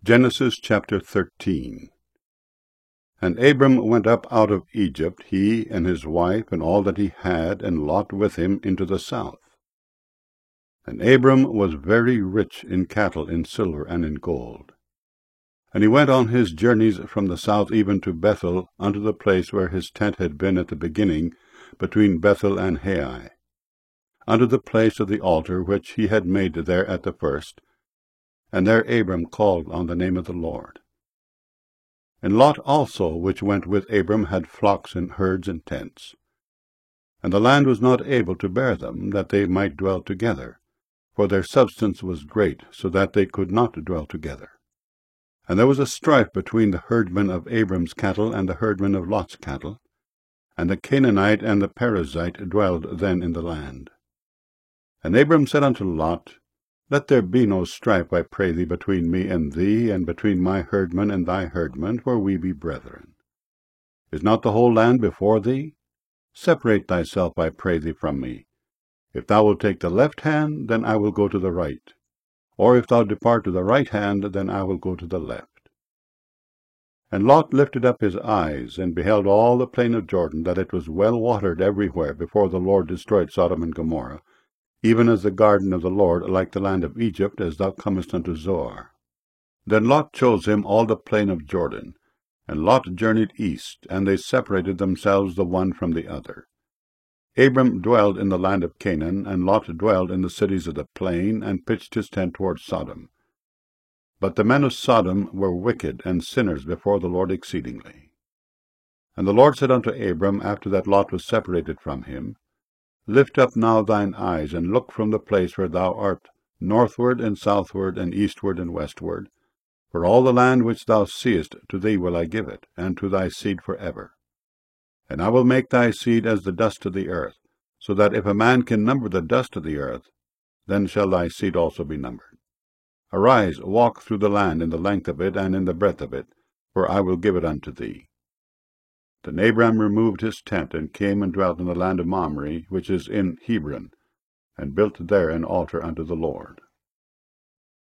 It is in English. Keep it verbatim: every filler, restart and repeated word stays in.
Genesis chapter thirteen. And Abram went up out of Egypt, he and his wife, and all that he had, and Lot with him, into the south. And Abram was very rich in cattle, in silver, and in gold. And he went on his journeys from the south even to Bethel, unto the place where his tent had been at the beginning, between Bethel and Hai, unto the place of the altar which he had made there at the first. And there Abram called on the name of the Lord. And Lot also, which went with Abram, had flocks and herds and tents. And the land was not able to bear them, that they might dwell together, for their substance was great, so that they could not dwell together. And there was a strife between the herdmen of Abram's cattle and the herdmen of Lot's cattle, and the Canaanite and the Perizzite dwelled then in the land. And Abram said unto Lot, Let there be no strife, I pray thee, between me and thee, and between my herdmen and thy herdmen, for we be brethren. Is not the whole land before thee? Separate thyself, I pray thee, from me. If thou wilt take the left hand, then I will go to the right. Or if thou depart to the right hand, then I will go to the left. And Lot lifted up his eyes, and beheld all the plain of Jordan, that it was well watered everywhere, before the Lord destroyed Sodom and Gomorrah, even as the garden of the Lord, like the land of Egypt, as thou comest unto Zoar. Then Lot chose him all the plain of Jordan, and Lot journeyed east, and they separated themselves the one from the other. Abram dwelled in the land of Canaan, and Lot dwelled in the cities of the plain, and pitched his tent toward Sodom. But the men of Sodom were wicked and sinners before the Lord exceedingly. And the Lord said unto Abram, after that Lot was separated from him, Lift up now thine eyes, and look from the place where thou art, northward and southward, and eastward and westward. For all the land which thou seest, to thee will I give it, and to thy seed for ever. And I will make thy seed as the dust of the earth, so that if a man can number the dust of the earth, then shall thy seed also be numbered. Arise, walk through the land in the length of it and in the breadth of it, for I will give it unto thee. Then Abram removed his tent, and came and dwelt in the land of Mamre, which is in Hebron, and built there an altar unto the Lord.